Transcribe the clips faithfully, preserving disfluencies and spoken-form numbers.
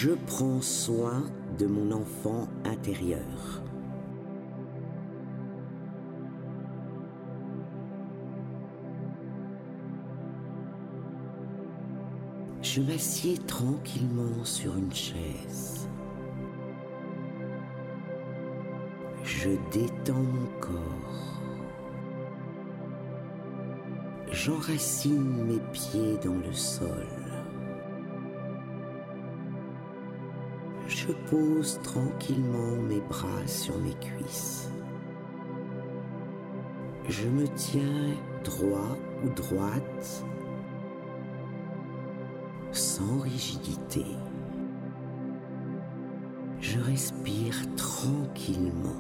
Je prends soin de mon enfant intérieur. Je m'assieds tranquillement sur une chaise. Je détends mon corps. J'enracine mes pieds dans le sol. Je pose tranquillement mes bras sur mes cuisses. Je me tiens droit ou droite, sans rigidité. Je respire tranquillement.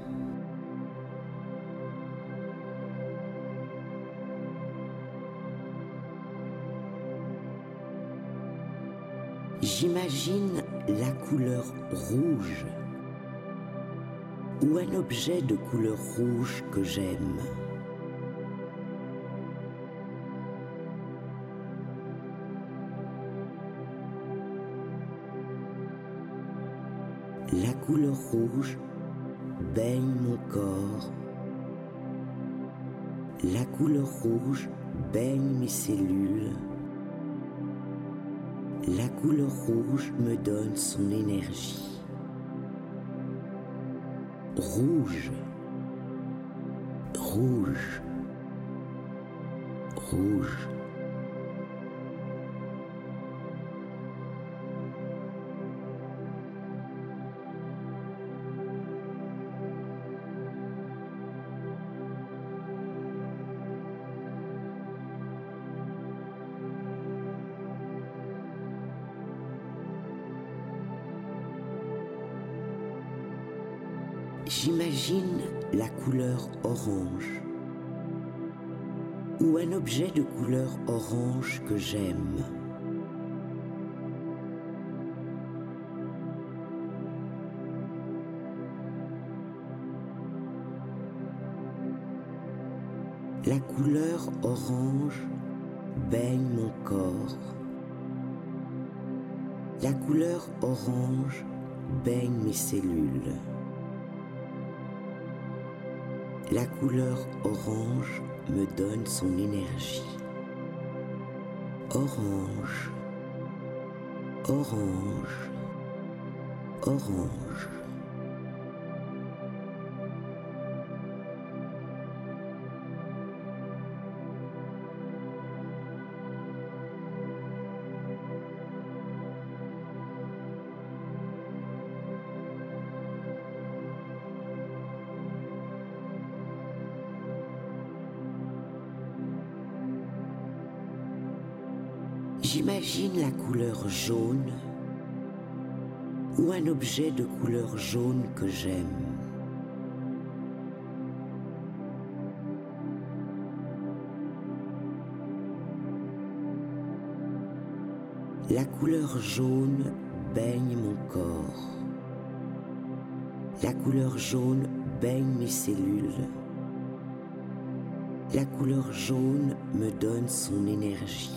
J'imagine la couleur rouge ou un objet de couleur rouge que j'aime. La couleur rouge baigne mon corps. La couleur rouge baigne mes cellules. La couleur rouge me donne son énergie. Rouge, rouge, rouge. J'imagine la couleur orange ou un objet de couleur orange que j'aime. La couleur orange baigne mon corps. La couleur orange baigne mes cellules. La couleur orange me donne son énergie. Orange, orange, orange. J'imagine la couleur jaune ou un objet de couleur jaune que j'aime. La couleur jaune baigne mon corps. La couleur jaune baigne mes cellules. La couleur jaune me donne son énergie.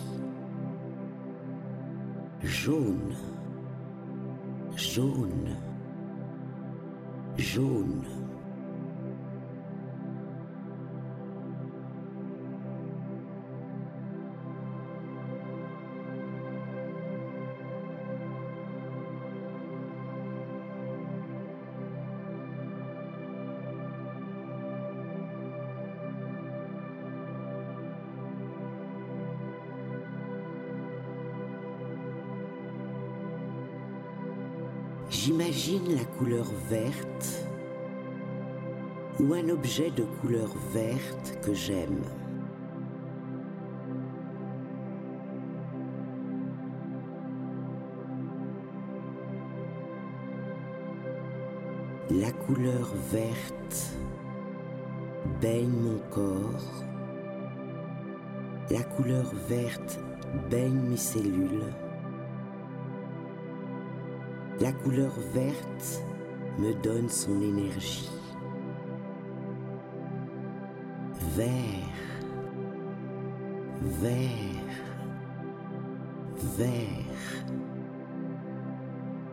Jaune, jaune, jaune. J'imagine la couleur verte ou un objet de couleur verte que j'aime. La couleur verte baigne mon corps. La couleur verte baigne mes cellules. La couleur verte me donne son énergie. Vert, vert, vert.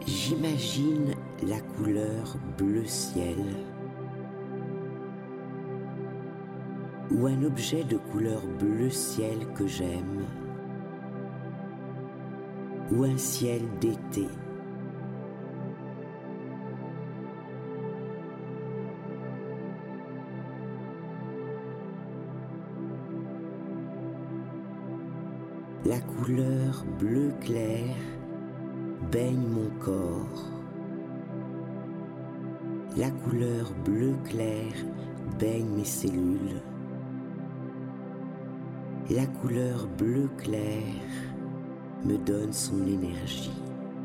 J'imagine la couleur bleu ciel ou un objet de couleur bleu ciel que j'aime ou un ciel d'été. La couleur bleu clair baigne mon corps. La couleur bleu clair baigne mes cellules. La couleur bleu clair me donne son énergie.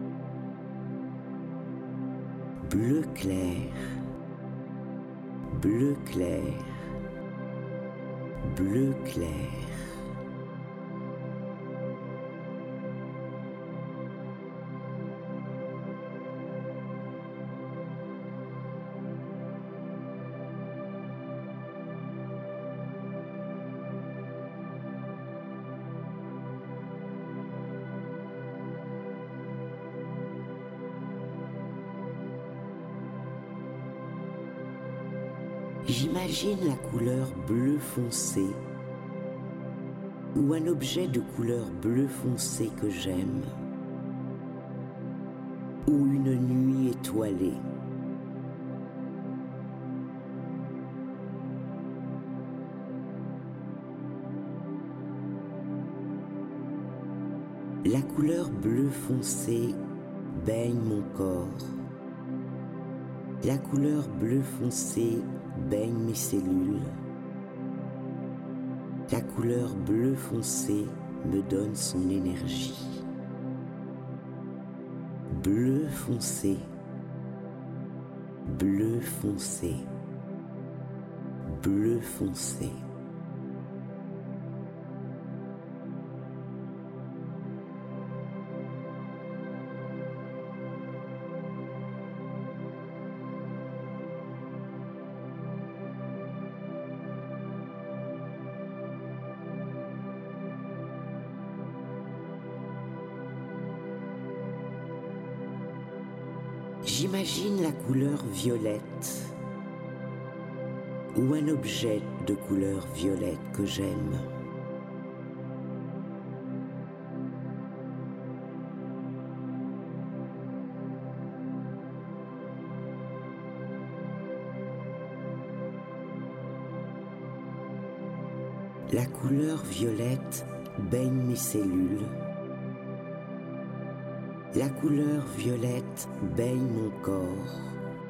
Bleu clair, bleu clair, bleu clair. J'imagine la couleur bleu foncé ou un objet de couleur bleu foncé que j'aime ou une nuit étoilée. La couleur bleu foncé baigne mon corps. La couleur bleu foncé baigne mes cellules. La couleur bleu foncé me donne son énergie. Bleu foncé, bleu foncé, bleu foncé. J'imagine la couleur violette ou un objet de couleur violette que j'aime. La couleur violette baigne mes cellules. La couleur violette baigne mon corps.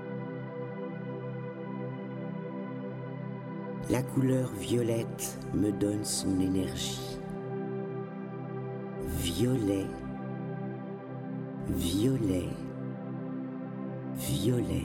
La couleur violette me donne son énergie. Violet, violet, violet.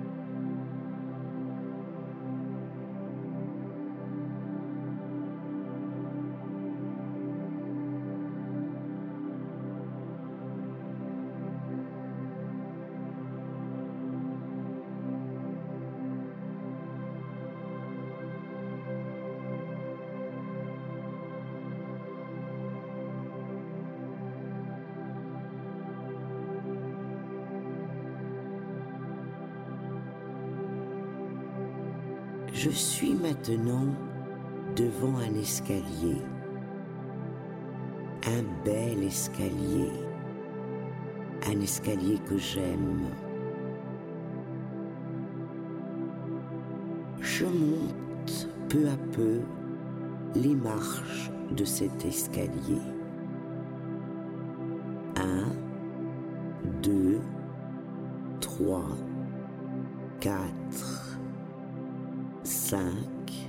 Je suis maintenant devant un escalier, un bel escalier, un escalier que j'aime. Je monte peu à peu les marches de cet escalier. Un, deux, trois, quatre, cinq,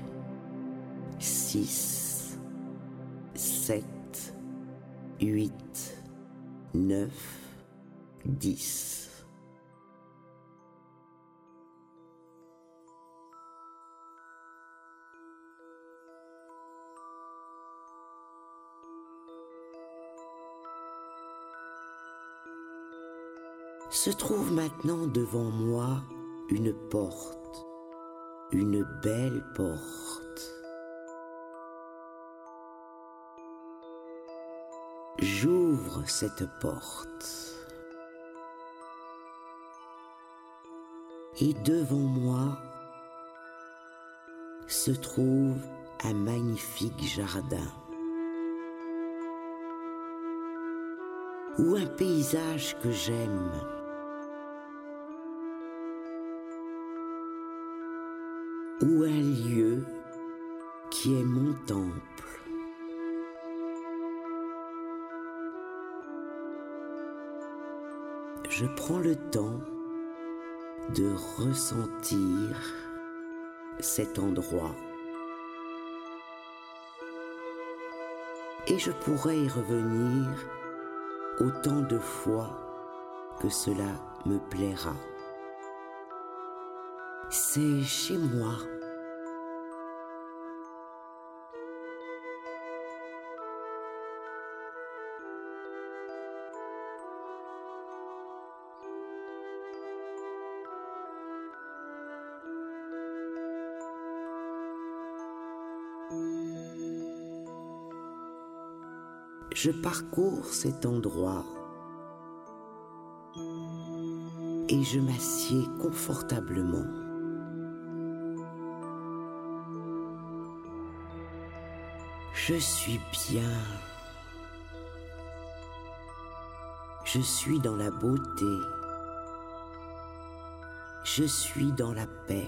six, sept, huit, neuf, dix. Se trouve maintenant devant moi une porte, une belle porte. J'ouvre cette porte. Et devant moi se trouve un magnifique jardin ou un paysage que j'aime. Ou un lieu qui est mon temple. Je prends le temps de ressentir cet endroit et je pourrais y revenir autant de fois que cela me plaira. C'est chez moi. Je parcours cet endroit et je m'assieds confortablement. Je suis bien. Je suis dans la beauté. Je suis dans la paix.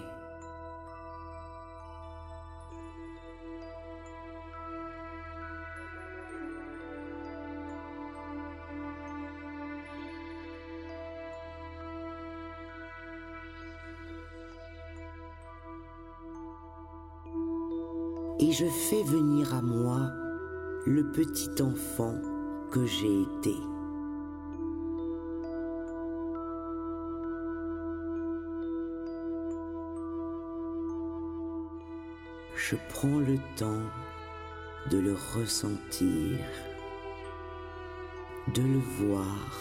Et je fais venir à moi le petit enfant que j'ai été. Je prends le temps de le ressentir, de le voir.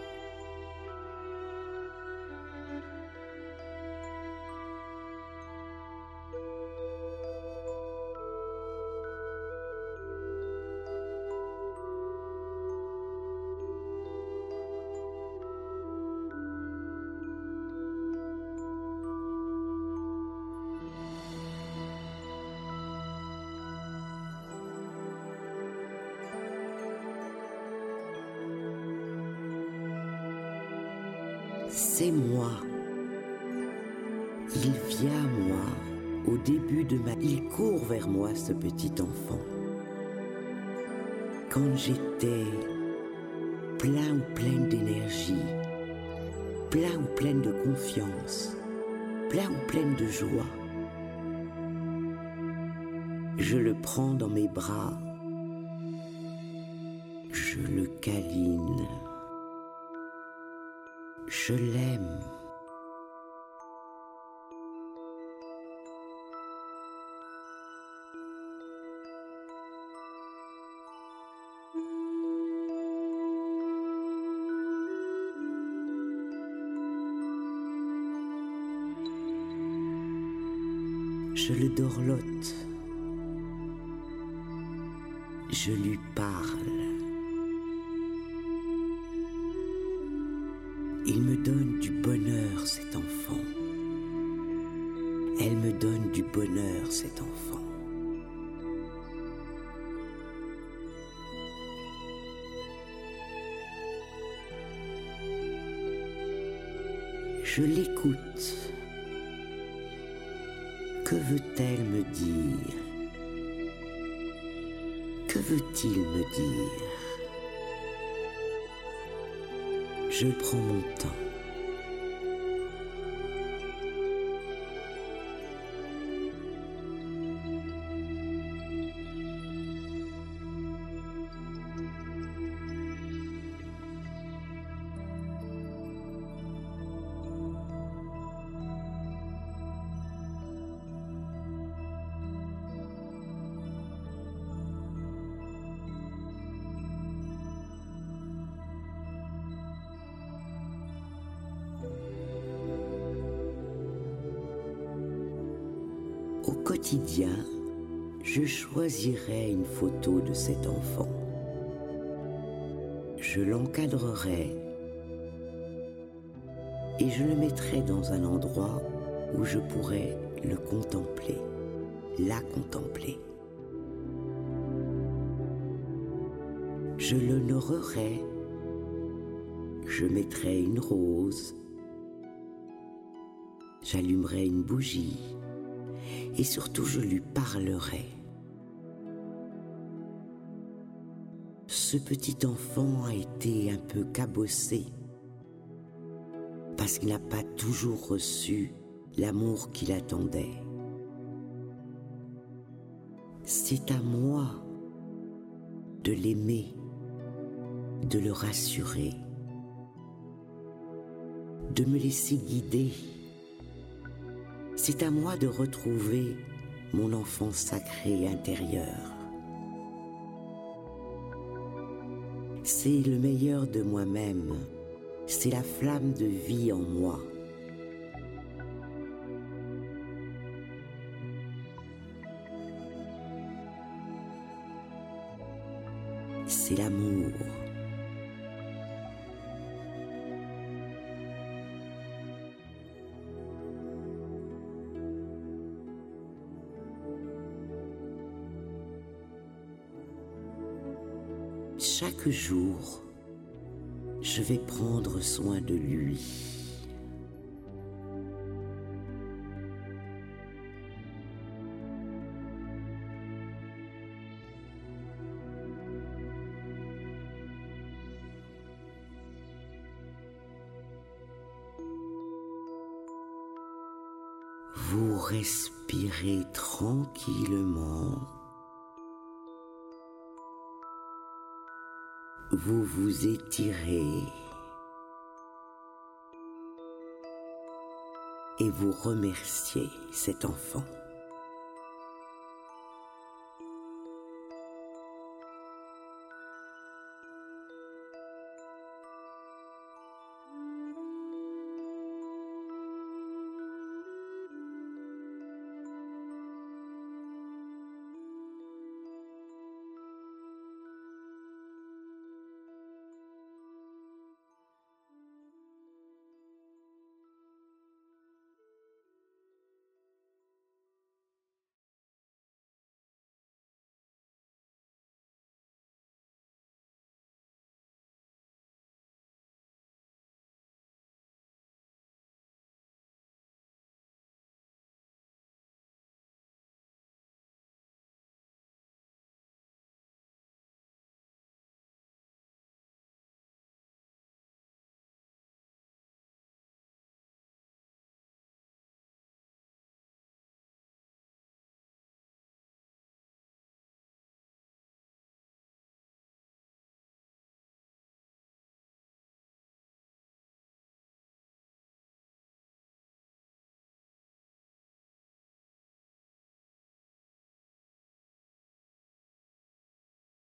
C'est moi. Il vient à moi au début de ma... Il court vers moi, ce petit enfant. Quand j'étais plein ou pleine d'énergie, plein ou pleine de confiance, plein ou pleine de joie, je le prends dans mes bras, je le câline. Je l'aime. Je le dorlote. Je lui parle. Il me donne du bonheur, cet enfant. Elle me donne du bonheur, cet enfant. Je l'écoute. Que veut-elle me dire? Que veut-il me dire? Je prends mon temps. Au quotidien, je choisirai une photo de cet enfant. Je l'encadrerai et je le mettrai dans un endroit où je pourrai le contempler, la contempler. Je l'honorerai, je mettrai une rose, j'allumerai une bougie et surtout je lui parlerai. Ce petit enfant a été un peu cabossé parce qu'il n'a pas toujours reçu l'amour qu'il attendait. C'est à moi de l'aimer, de le rassurer, de me laisser guider. C'est à moi de retrouver mon enfant sacré intérieur. C'est le meilleur de moi-même, c'est la flamme de vie en moi. C'est l'amour. Chaque jour, je vais prendre soin de lui. Vous respirez tranquillement. Vous vous étirez et vous remerciez cet enfant.